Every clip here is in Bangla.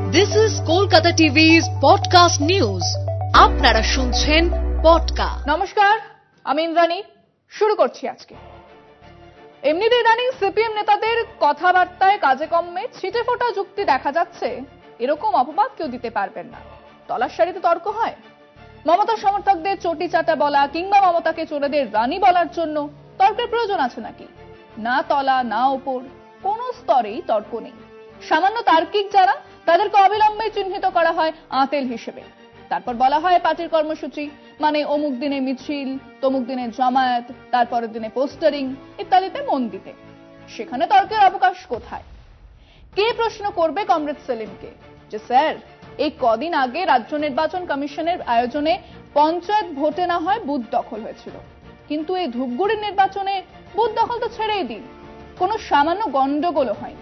This is Kolkata TV's podcast news. আপনারা শুনছেন পডকাস্ট। নমস্কার, আমি ইন্দ্রাণী। শুরু করছি আজকে। এমনিতে ইদানিং সিপিএম নেতাদের কথাবার্তায় কাজে কর্মে ছিটে ফোটা যুক্তি দেখা যাচ্ছে, এরকম অপবাদ কেউ দিতে পারবেন না। তলার সারিতে তর্ক হয়। মমতার সমর্থকদের চটি চাটা বলা কিংবা মমতাকে চোরেদের রানী বলার জন্য তর্কের প্রয়োজন আছে নাকি? না তলা না ওপর, কোন স্তরেই তর্ক নেই। সামান্য তার্কিক যারা, তাদেরকে অবিলম্বে চিহ্নিত করা হয় আঁতেল হিসেবে। তারপর বলা হয় পার্টির কর্মসূচি মানে অমুক দিনে মিছিল, তমুক দিনে জামায়াত, তারপরের দিনে পোস্টারিং ইত্যাদিতে মন দিতে। সেখানে তর্কের অবকাশ কোথায়? কে প্রশ্ন করবে কমরেড সেলিমকে যে স্যার, এই কদিন আগে রাজ্য নির্বাচন কমিশনের আয়োজনে পঞ্চায়েত ভোটে না হয় বুথ দখল হয়েছিল, কিন্তু এই ধূপগুড়ির নির্বাচনে বুথ দখল তো ছেড়েই দিন, কোনো সামান্য গন্ডগোলও হয়নি।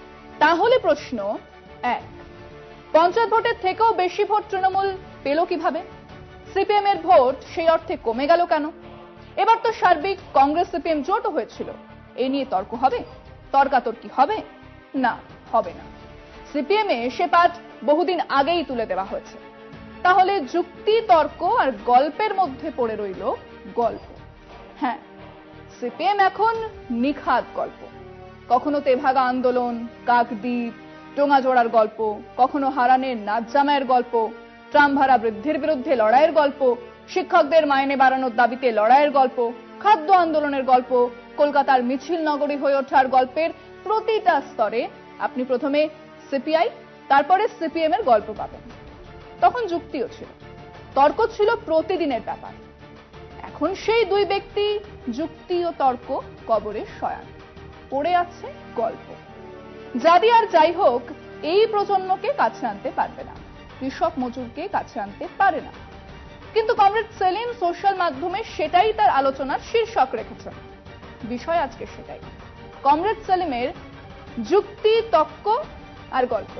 তাহলে প্রশ্ন এক, পঞ্চায়েত ভোটের থেকেও বেশি ভোট তৃণমূল পেল কিভাবে? সিপিএম এর ভোট সেই অর্থে কমে গেল কেন? এবার তো সার্বিক কংগ্রেস সিপিএম জোটও হয়েছিল, এ নিয়ে তর্ক হবে? তর্কাতর্কি হবে? না, হবে না। সিপিএম এ সে পাঠ বহুদিন আগেই তুলে দেওয়া হয়েছে। তাহলে যুক্তি তর্ক আর গল্পের মধ্যে পড়ে রইল গল্প। হ্যাঁ, সিপিএম এখন নিখাদ গল্প। কখনো তেভাগা আন্দোলন, কাকদ্বীপ, টোঙাজোড়ার গল্প, কখনো হারানের নাচ জামাইয়ের গল্প, ট্রাম ভাড়া বৃদ্ধির বিরুদ্ধে লড়াইয়ের গল্প, শিক্ষকদের মাইনে বাড়ানোর দাবিতে লড়াইয়ের গল্প, খাদ্য আন্দোলনের গল্প, কলকাতার মিছিল নগরী হয়ে ওঠার গল্পের প্রতিটা স্তরে আপনি প্রথমে সিপিআই তারপরে সিপিএম এর গল্প পাবেন। তখন যুক্তিও ছিল, তর্ক ছিল প্রতিদিনের ব্যাপার। এখন সেই দুই ব্যক্তি যুক্তি ও তর্ক কবরে শয়ান, পড়ে আছে গল্প। যাদি আর যাই হোক, এই প্রজন্মকে কাছে আনতে পারবে না, কৃষক মজুরকে কাছে আনতে পারে না। কিন্তু কমরেড সেলিম সোশ্যাল মাধ্যমে সেটাই তার আলোচনার শীর্ষক রেখেছেন। বিষয় আজকে সেটাই, কমরেড সেলিমের যুক্তি, তর্ক আর গল্প।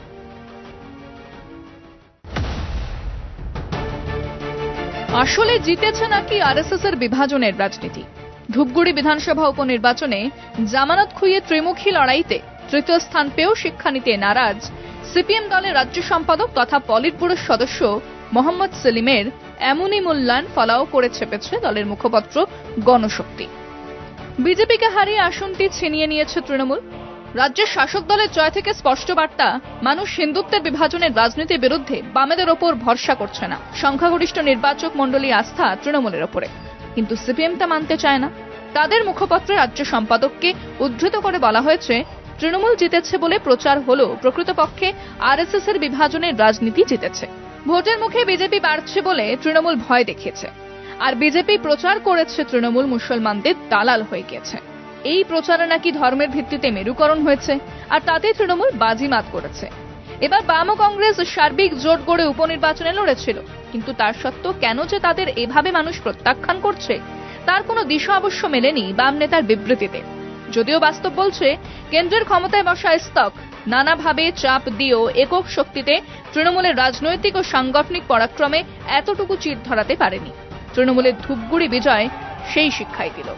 আসলে জিতেছে নাকি আরএসএস এর বিভাজনের রাজনীতি? ধূপগুড়ি বিধানসভা উপনির্বাচনে জামানত খুইয়ে ত্রিমুখী লড়াইতে তৃতীয় স্থান পেয়েও শিক্ষা নিতে নারাজ সিপিএম দলের রাজ্য সম্পাদক তথা পলিট ব্যুরোর সদস্য মোহাম্মদ সেলিমের এমনই মূল্যায়ন ফলাও করে চেপেছে দলের মুখপাত্র গণশক্তি। বিজেপিকে হারিয়ে আসনটি ছিনিয়ে নিয়েছে তৃণমূল। রাজ্যের শাসক দলের জয় থেকে স্পষ্ট বার্তা, মানুষ হিন্দুত্বের বিভাজনের রাজনীতির বিরুদ্ধে বামেদের ওপর ভরসা করছে না। সংখ্যাগরিষ্ঠ নির্বাচক মণ্ডলী আস্থা তৃণমূলের ওপরে, কিন্তু সিপিএম তা মানতে চায় না। তাদের মুখপাত্র রাজ্য সম্পাদককে উদ্ধৃত করে বলা হয়েছে, তৃণমূল জিতেছে বলে প্রচার হলো, প্রকৃতপক্ষে আরএসএস এর বিভাজনের রাজনীতি জিতেছে। ভোটের মুখে বিজেপি বাড়ছে বলে তৃণমূল ভয় দেখিয়েছে, আর বিজেপি প্রচার করেছে তৃণমূল মুসলমানদের দালাল হয়ে গিয়েছে। এই প্রচারে নাকি ধর্মের ভিত্তিতে মেরুকরণ হয়েছে, আর তাতে তৃণমূল বাজিমাত করেছে। এবার বাম ও কংগ্রেস সার্বিক জোট গড়ে উপনির্বাচনে লড়েছিল, কিন্তু তার সত্ত্বেও কেন যে তাদের এভাবে মানুষ প্রত্যাখ্যান করছে, তার কোনো দিশা অবশ্য মেলেনি বাম নেতার বিবৃতিতে। যদিও বাস্তব বলছে, কেন্দ্রের ক্ষমতায় বসা স্তক নানাভাবে চাপ দিয়েও একক শক্তিতে তৃণমূলের রাজনৈতিক ও সাংগঠনিক পরাক্রমে এতটুকু চির ধরাতে পারেনি। তৃণমূলের ধূপগুড়ি বিজয় সেই শিক্ষাই দিল।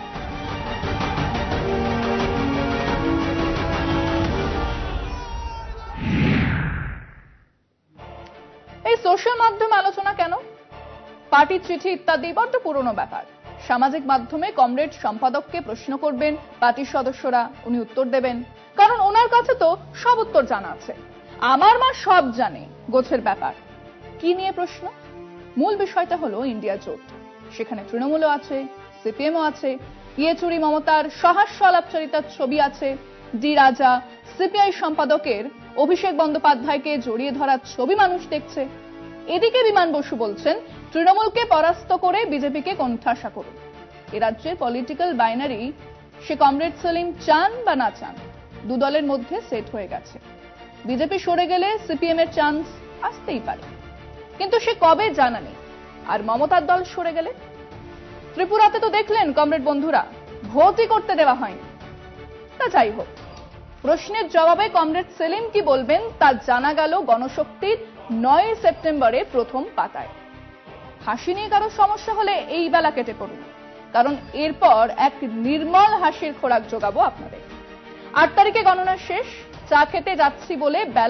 এই সোশ্যাল মাধ্যম আলোচনা কেন? পার্টির চিঠি ইত্যাদি বড্ড পুরনো ব্যাপার। সামাজিক মাধ্যমে কমরেড সম্পাদককে প্রশ্ন করবেন পার্টির সদস্যরা, উনি উত্তর দেবেন, কারণ ওনার কাছে তো সব উত্তর জানা আছে। আমার মা সব জানে গোছের ব্যাপার। কি নিয়ে প্রশ্ন? মূল বিষয়টা হলো ইন্ডিয়া জোট। সেখানে তৃণমূলও আছে, সিপিএমও আছে, ইয়েচুরি মমতার সহাস্য আলাপচারিতার ছবি আছে, ডি রাজা সিপিআই সম্পাদকের অভিষেক বন্দ্যোপাধ্যায়কে জড়িয়ে ধরার ছবি মানুষ দেখছে। এদিকে বিমান বসু বলছেন, তৃণমূলকে পরাস্ত করে বিজেপিকে কোণঠাসা করুন। এ রাজ্যের পলিটিক্যাল বাইনারি সে কমরেড সেলিম চান বা না চান, দু দলের মধ্যে সেট হয়ে গেছে। বিজেপি সরে গেলে সিপিএম এর চান্স আসতেই পারে, কিন্তু সে কবে জানা নেই। আর মমতার দল সরে গেলে? ত্রিপুরাতে তো দেখলেন কমরেড বন্ধুরা, ভোটই করতে দেওয়া হয়নি। তা যাই হোক, প্রশ্নের জবাবে কমরেড সেলিম কি বলবেন তা জানা গেল গণশক্তির 9 সেপ্টেম্বরে প্রথম পাতায়। হাসি নিয়ে কারো সমস্যা হলে এই বেলা কেটে পড়ুন, কারণ এরপর এক নির্মল হাসির খোরাক যোগাবো আপনাদের। 8 তারিখে গণনা শেষ, চা খেতে যাচ্ছি বলে বেলা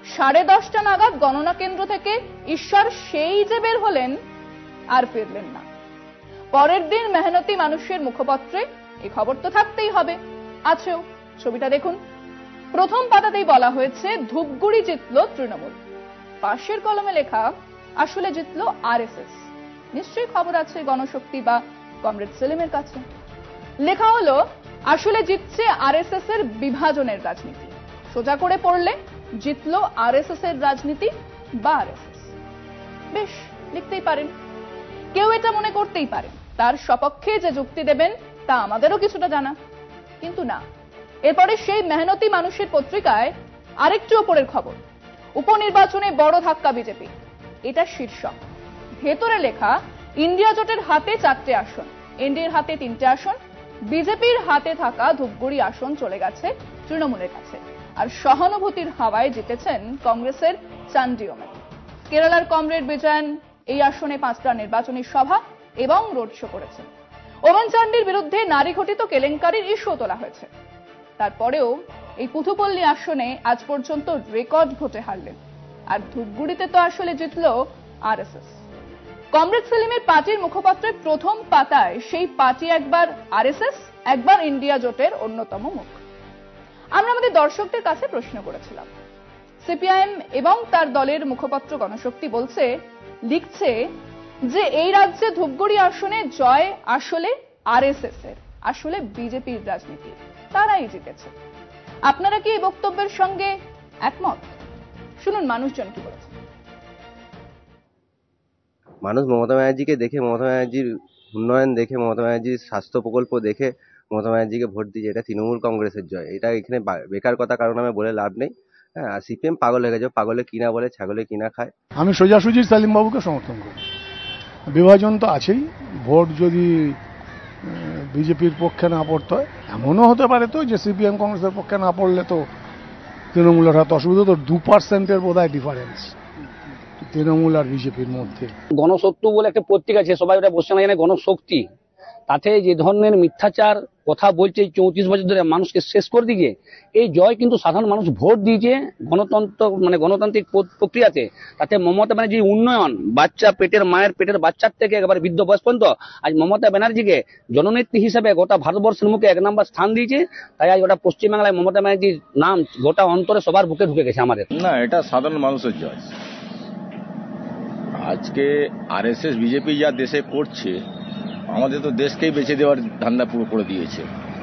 10:30 নাগাদ গণনা কেন্দ্র থেকে ঈশ্বর সেই যে বের হলেন আর ফিরলেন না। পরের দিন মেহনতি মানুষের মুখপত্রে এই খবর তো থাকতেই হবে, আছেও। ছবিটা দেখুন। প্রথম পাতাতেই বলা হয়েছে ধূপগুড়ি জিতল তৃণমূল। পাশের কলমে লেখা আসলে জিতল আরএসএস। নিশ্চয়ই খবর আছে গণশক্তি বা কমরেড সেলিমের কাছে। লেখা হলো আসলে জিতছে আরএসএস এর বিভাজনের রাজনীতি। সোজা করে পড়লে জিতল আরএসএস এর রাজনীতি বা আরএসএস। বেশ, লিখতেই পারেন। কেউ এটা মনে করতেই পারেন তার সপক্ষে যে যুক্তি দেবেন তা আমাদেরও কিছুটা জানা, কিন্তু না। এরপরে সেই মেহনতি মানুষের পত্রিকায় আরেকটু ওপরের খবর, উপনির্বাচনে বড় ধাক্কা বিজেপি। এটা শীর্ষক। ভেতরে লেখা ইন্ডিয়া জোটের হাতে 4টে আসন, এনডিএর হাতে 3টে আসন, বিজেপির হাতে থাকা ধূপগুড়ি আসন চলে গেছে তৃণমূলের কাছে। আর সহানুভূতির হাওয়ায় জিতেছেন কংগ্রেসের চান্ডি ওমেন। কেরালার কমরেড বিজয়ন এই আসনে 5টা নির্বাচনী সভা এবং রোড শো করেছেন। ওমেন চান্ডির বিরুদ্ধে নারী ঘটিত কেলেঙ্কারির ইস্যু তোলা হয়েছে। তারপরেও এই পুথুপল্লী আসনে আজ পর্যন্ত রেকর্ড ভোটে হারলেন। আর ধূপগুড়িতে তো আসলে জিতল আরএসএস। কমরেড সেলিমের পার্টির মুখপাত্রের প্রথম পাতায় সেই পার্টি একবার আরএসএস, একবার ইন্ডিয়া জোটের অন্যতম মুখ। আমরা আমাদের দর্শকদের কাছে প্রশ্ন করেছিলাম, সিপিআইএম এবং তার দলের মুখপাত্র গণশক্তি লিখছে যে এই রাজ্যে ধূপগুড়ি আসনে জয় আসলে আরএসএস এর, আসলে বিজেপির রাজনীতি, তারাই জিতেছে। আপনারা কি এই বক্তব্যের সঙ্গে একমত? শুনুন মানুষজন কি বলেছে। মানুষ মমতা ব্যানার্জিকে দেখে, মমতা ব্যানার্জির উন্নয়ন দেখে, মমতা ব্যানার্জির স্বাস্থ্য প্রকল্প দেখে মমতা ব্যানার্জিকে ভোট দিয়েছে। এটা তৃণমূল কংগ্রেসের জয়। এটা এখানে বেকার কথা কারণ আমি বলে লাভ নেই। হ্যাঁ, আর সিপিএম পাগল হয়ে গেছে। পাগলে কিনা বলে, ছাগলে কিনা খায়। আমি সোজাসুজি সেলিম বাবুকে সমর্থন করি। বিভাজন তো আছেই। ভোট যদি বিজেপির পক্ষে না পড়তে হয়, এমনও হতে পারে তো যে সিপিএম কংগ্রেসের পক্ষে না পড়লে তো তৃণমূলের হাতে অসুবিধা। তো 2% বোধহয় ডিফারেন্স তৃণমূল আর বিজেপির মধ্যে। গণশক্তি বলে একটা পত্রিকা আছে, সবাই ওটা বসে না জানে গণশক্তি। তাতে যে ধরনের মিথ্যাচার কথা বলছে 34 বছর ধরে মানুষকে শেষ করে দিয়ে, এই জয় কিন্তু সাধারণ মানুষ ভোট দিয়েছে গণতান্ত্রিক প্রক্রিয়াতে। তাতে মমতা ব্যানার্জির উন্নয়ন, বাচ্চা মায়ের পেটের বাচ্চার থেকে একেবারে বৃদ্ধ বয়স পর্যন্ত আজ মমতা ব্যানার্জিকে জননেত্রী হিসেবে গোটা ভারতবর্ষের মুখে 1 নম্বর স্থান দিয়েছে। তাই আজ গোটা পশ্চিমবাংলায় মমতা ব্যানার্জির নাম গোটা অন্তরে সবার বুকে ঢুকে গেছে আমাদের। না, এটা সাধারণ মানুষের জয়। আজকে আরএসএস বিজেপি যা দেশে করছে, আমাদের তো দেশকেই বেঁচে দেওয়ার ধান্দা পুরো করে দিয়েছে।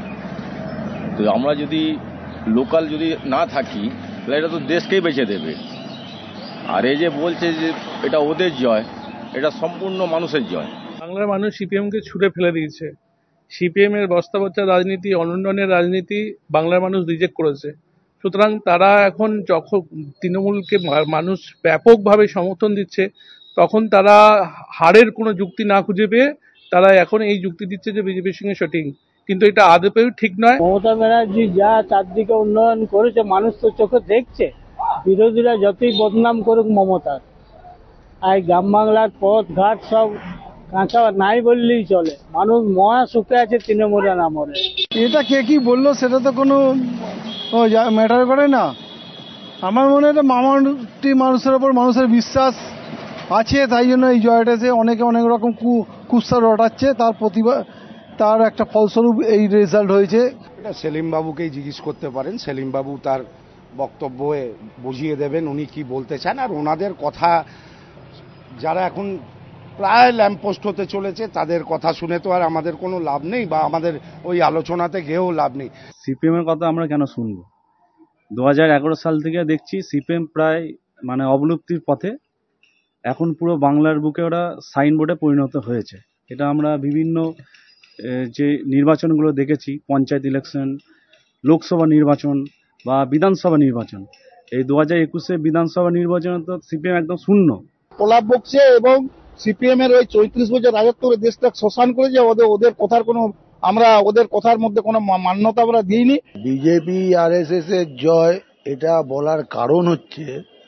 তো আমরা যদি লোকাল যদি না থাকি তাহলে এটা তো দেশকেই বেঁচে দেবে। আর এই যে বলছে যে এটা ওদের জয়, এটা সম্পূর্ণ মানুষের জয়। বাংলার মানুষ সিপিএমকে ছুড়ে ফেলে দিয়েছে। সিপিএম এর বস্তাপচা রাজনীতি, অনুন্নয়নের রাজনীতি বাংলার মানুষ রিজেক্ট করেছে। সুতরাং তারা এখন যখন তৃণমূলকে মানুষ ব্যাপকভাবে সমর্থন দিচ্ছে, তখন তারা হারের কোনো যুক্তি না খুঁজে পেয়ে তারা এখন এই যুক্তি দিচ্ছে যে বিজেপির সঙ্গে শুটিং, কিন্তু এটা আদপেও ঠিক নয়। মমতা ব্যানার্জি যা চারদিকে উন্নয়ন করেছে মানুষ তো চোখে দেখছে। বিরোধীরা যতই বদনাম করুক মমতার, আর গ্রাম বাংলার পথ ঘাট সব কাঁচা নাই বললেই চলে। মানুষ মহা সুখে আছে তৃণমূলের আমলে। এটা কে কি বললো সেটা তো কোনো ম্যাটার করে না। আমার মনে হয় মানুষের ওপর মানুষের বিশ্বাস আছে, তাই জন্য এই জয়টা যে অনেকে অনেক রকম কুৎসা রটাচ্ছে, তার প্রতিভা, তার একটা ফলস্বরূপ এই রেজাল্ট হয়েছে। এটা সেলিম বাবুকেই জিজ্ঞেস করতে পারেন। সেলিম বাবু তার বক্তব্য বুঝিয়ে দেবেন উনি কি বলতে চান। আর ওনাদের কথা যারা এখন প্রায় ল্যাম্পপোস্ট হতে চলেছে, তাদের কথা শুনে তো আর আমাদের কোনো লাভ নেই, বা আমাদের ওই আলোচনাতে গিয়েও লাভ নেই। সিপিএম এর কথা আমরা কেন শুনবো? 2011 সাল থেকে দেখছি সিপিএম প্রায় অবলুপ্তির পথে। এখন পুরো বাংলার বুকে ওরা সাইনবোর্ডে পরিণত হয়েছে। এটা আমরা বিভিন্ন যে নির্বাচনগুলো দেখেছি, পঞ্চায়েত ইলেকশন, লোকসভা নির্বাচন বা বিধানসভা নির্বাচন, এই 2021 বিধানসভা নির্বাচনে তো সিপিএম একদম শূন্য। প্রলাপ বকছে এবং সিপিএম এর ওই 34 বছর রাজত্ব করে দেশটা শোষণ করে যে ওদের কথার কোনো, আমরা ওদের কথার মধ্যে কোনো মান্যতা আমরা দিইনি। বিজেপি আরএসএস এর জয়, এটা বলার কারণ হচ্ছে,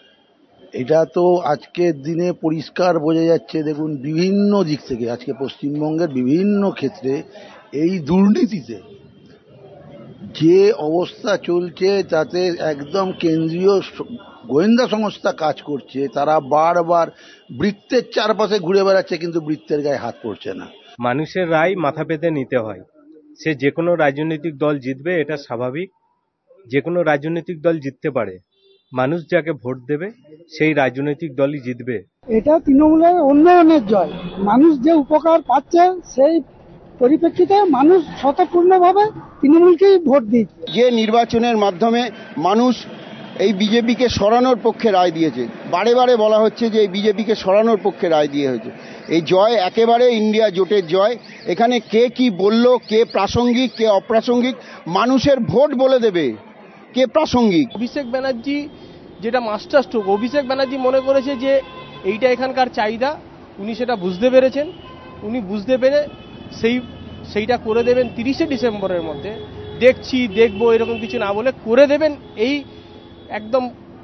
এটা তো আজকের দিনে পরিষ্কার বোঝা যাচ্ছে। দেখুন, বিভিন্ন দিক থেকে আজকে পশ্চিমবঙ্গের বিভিন্ন ক্ষেত্রে এই দুর্নীতিতে যে অবস্থা চলছে তাতে একদম কেন্দ্রীয় গোয়েন্দা সংস্থা কাজ করছে, তারা বারবার বৃত্তের চারপাশে ঘুরে বেড়াচ্ছে, কিন্তু বৃত্তের গায়ে হাত পড়ছে না। মানুষের রায় মাথা পেতে নিতে হয়। সে যে কোনো রাজনৈতিক দল জিতবে, এটা স্বাভাবিক। যে কোনো রাজনৈতিক দল জিততে পারে, মানুষ যাকে ভোট দেবে সেই রাজনৈতিক দলই জিতবে। এটা তৃণমূলের উন্নয়নের জয়, মানুষ যে উপকার পাচ্ছে সেই পরিপ্রেক্ষিতে মানুষ স্বতঃপূর্ণভাবে তৃণমূলকেই ভোট দিচ্ছে। যে নির্বাচনের মাধ্যমে মানুষ এই বিজেপিকে সরানোর পক্ষে রায় দিয়েছে, বারে বারে বলা হচ্ছে যে এই বিজেপিকে সরানোর পক্ষে রায় দিয়ে হয়েছে। এই জয় একেবারে ইন্ডিয়া জোটের জয়। এখানে কে কি বলল, কে প্রাসঙ্গিক কে অপ্রাসঙ্গিক, মানুষের ভোট বলে দেবে কে প্রাসঙ্গিক। অভিষেক ব্যানার্জি যেটা মাস্টার স্ট্রোক, অভিষেক ব্যানার্জি মনে করেছে যে এইটা এখানকার চাহিদা, উনি সেটা বুঝতে পেরেছেন। উনি বুঝতে পেরে সেইটা করে দেবেন 30শে ডিসেম্বরের মধ্যে। দেখবো এরকম কিছু না বলে করে দেবেন। এই একদম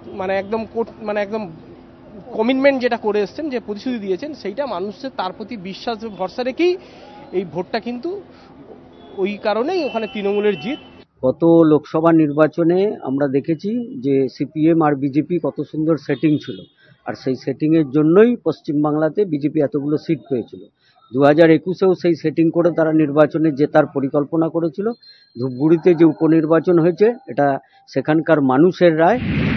কমিটমেন্ট যেটা করে এসছেন, যে প্রতিশ্রুতি দিয়েছেন, সেইটা মানুষের তার প্রতি বিশ্বাস ভরসা রেখেই এই ভোটটা, কিন্তু ওই কারণেই ওখানে তৃণমূলের জিত। গত লোকসভা নির্বাচনে আমরা দেখেছি যে সিপিএম আর বিজেপি কত সুন্দর সেটিং ছিল, আর সেই সেটিং এর জন্যই পশ্চিমবাংলাতে বিজেপি এতগুলো সিট পেয়েছিল। 2021-এও সেই সেটিং করে তারা নির্বাচনে জেতার পরিকল্পনা করেছিল। ধূপগুড়িতে যে উপনির্বাচন হয়েছে, এটা সেখানকার মানুষের রায়।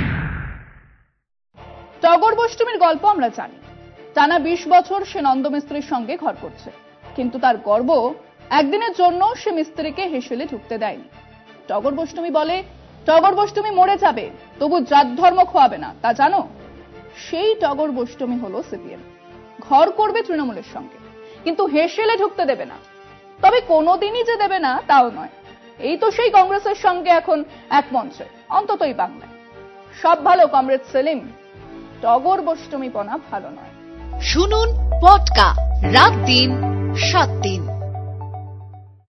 টগর বষ্টমীর গল্প আমরা জানি। টানা 20 বছর সে নন্দ মিস্ত্রির সঙ্গে ঘর করছে, কিন্তু তার গর্ব একদিনের জন্য সে মিস্ত্রিকে হেসেলে ঢুকতে দেয়নি। টগর বষ্টমী বলে, টগর বষ্টমী মরে যাবে, তবু জাত ধর্ম খোয়াবে না, তা জানো? সেই টগর বষ্টমী হলো সিপিএম। ঘর করবে তৃণমূলের সঙ্গে, কিন্তু হেসেলে ঢুকতে দেবে না। তবে কোনোদিনই যে দেবে না তাও নয়। এই তো সেই কংগ্রেসের সঙ্গে এখন এক মঞ্চে, অন্ততই বাংলায়। সব ভালো কমরেড সেলিম, টগর বষ্টমীপনা ভালো নয়। শুনুন পটকা রাত দিন 7 দিন।